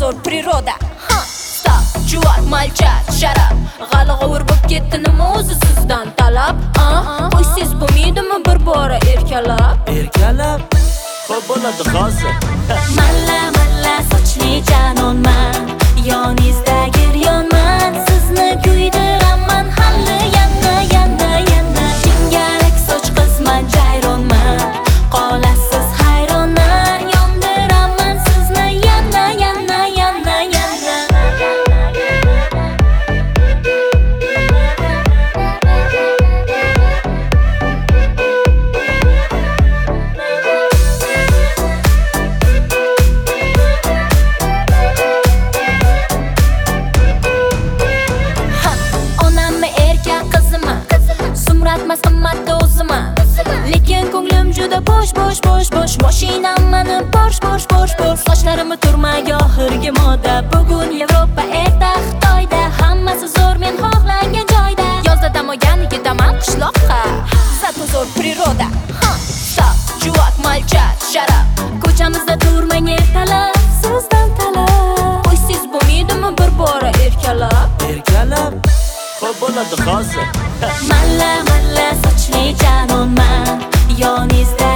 zo'r priroda. Stop, chuvak, malchat, sharap. G'alg'ovur bo'lib ketdi nima o'zi sizdan talab? Qo'ysiz bo'lmaydimi bir bora erkalab? Erkalab, xo'p bo'ladi hozir. Malla malla sochli janonman, yoningizdagi riyonman, sizni kuydiraman hali yana yana yana. Jingalak soch qizman, jayronman, qolasiz hayronman, yondiraman sizni yana yana yana yana. Sumratmas qimmatda o'zima, lekin ko'nglim juda bo'sh. Mashinam mani Porsche. Sochlarimni turmaga oxirgi moda. Bugun Yevropa, erta Xitoyda. Hammasi zo'r men xohlagan joyda. Yozda dam olgan ketaman qishloqqa. Zato zo'r priroda. Stop, chuvak, malchat, sharap. Ko'chamizda turmang ertalab, sizdan talab. Qo'ysiz bo'lmaydimi bir bora erkalab? Erkalab, xo'p bo'ladi hozir. Malla malla sochli janonman, yoningizda